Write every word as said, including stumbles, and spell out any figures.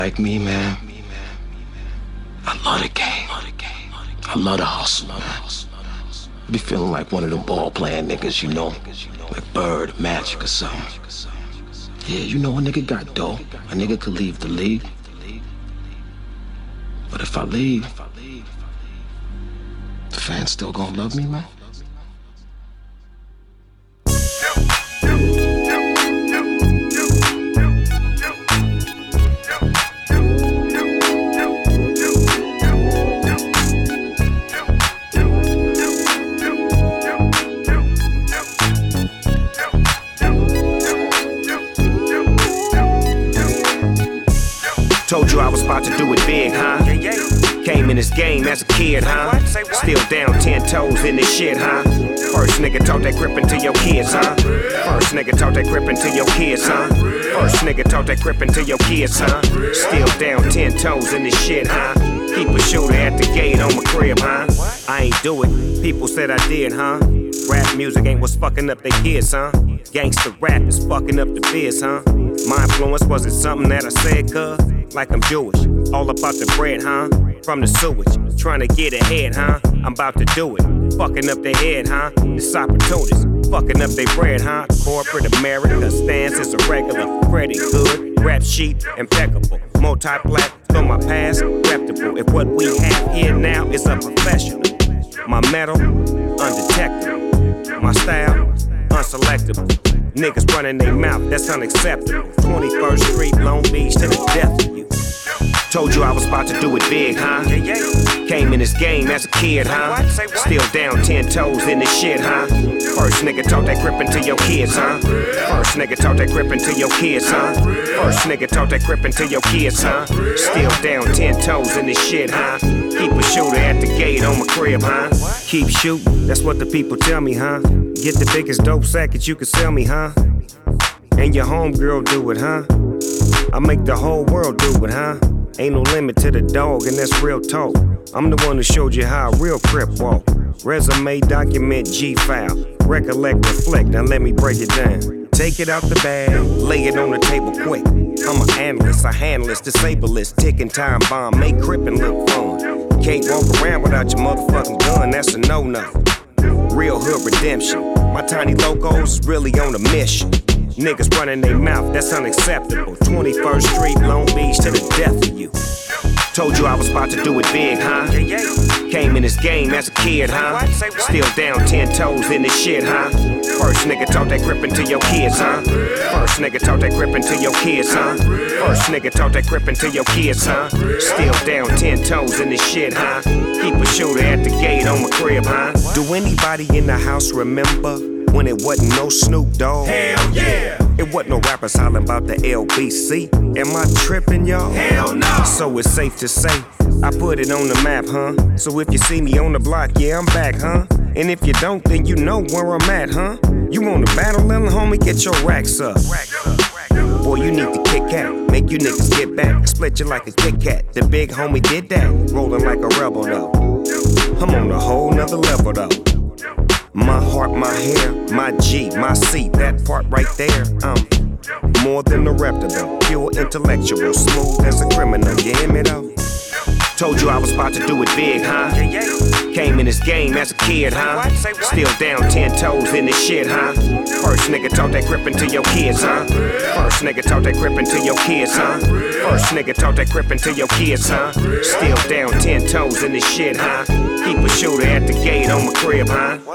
Like me, man, I love the game. I love the hustle, man. I be feeling like one of them ball-playing niggas, you know, like Bird, Magic or something. Yeah, you know a nigga got dough. A nigga could leave the league. But if I leave, the fans still gonna love me, man? Told you I was about to do it big, huh? Came in this game as a kid, huh? Still down ten toes in this shit, huh? First nigga taught that grip into your kids, huh? First nigga taught that grip into your kids, huh? First nigga taught that grip into your kids, huh? Still down ten toes in this shit, huh? Keep a shooter at the gate on my crib, huh? I ain't do it, people said I did, huh? Rap music ain't what's fucking up they kids, huh? Gangsta rap is fucking up the biz, huh? My influence wasn't something that I said, cuz like I'm Jewish, all about the bread, huh? From the sewage, trying to get ahead, huh? I'm about to do it, fucking up their head, huh? This opportunist, fucking up their bread, huh? Corporate America stance is irregular, pretty good, rap sheet, impeccable, multi-plat, from my past, reputable. If what we have here now is a professional, my metal, undetectable, my style, unselectable. Niggas running their mouth, that's unacceptable. twenty-first Street, Long Beach, to the death of you. Told you I was about to do it big, huh? Came in this game as a kid, huh? Still down ten toes in this shit, huh? First nigga taught that grip into your kids, huh? First nigga taught that grip into your kids, huh? First nigga taught that grip into your kids, huh? Still down ten toes in this shit, huh? Keep a shooter at the gate on my crib, huh? Keep shooting, that's what the people tell me, huh? Get the biggest dope sack that you can sell me, huh? And your homegirl do it, huh? I make the whole world do it, huh? Ain't no limit to the dog, and that's real talk. I'm the one who showed you how a real crip walk. Resume, document, G-file. Recollect, reflect, now let me break it down. Take it out the bag, lay it on the table quick. I'm an analyst, a handless, disableist, ticking time bomb, make crippin' look fun. Can't walk around without your motherfucking gun, that's a no-no. Real hood redemption, my tiny locals is really on a mission. Niggas running their mouth, that's unacceptable. twenty-first Street, Long Beach, to the death of you. Told you I was about to do it big, huh? Came in this game as a kid, huh? Still down ten toes in this shit, huh? First nigga taught that grip into your kids, huh? First nigga taught that grip into your kids, huh? First nigga taught that grip into your kids, huh? Still down ten toes in this shit, huh? Keep a shooter at the gate on my crib, huh? Do anybody in the house remember when it wasn't no Snoop Dogg? Hell yeah! It wasn't no rappers hollering about the L B C. Am I tripping, y'all? Hell no! So it's safe to say, I put it on the map, huh? So if you see me on the block, yeah, I'm back, huh? And if you don't, then you know where I'm at, huh? You want to battle, little homie, get your racks up. Boy, you need to kick out, make you niggas get back. Split you like a Kit Kat, the big homie did that. Rolling like a rebel, though. I'm on a whole nother level, though. My heart, my hair, my G, my C, that part right there, I'm more than a reputable, pure intellectual, smooth as a criminal, you hear me though? Told you I was about to do it big, huh? Came in this game as a kid, huh? Still down ten toes in this shit, huh? First nigga taught that grip into your kids, huh? First nigga taught that grip into your kids, huh? First nigga taught that grip into your kids, huh? Still down ten toes in this shit, huh? Keep a shooter at the gate on my crib, huh?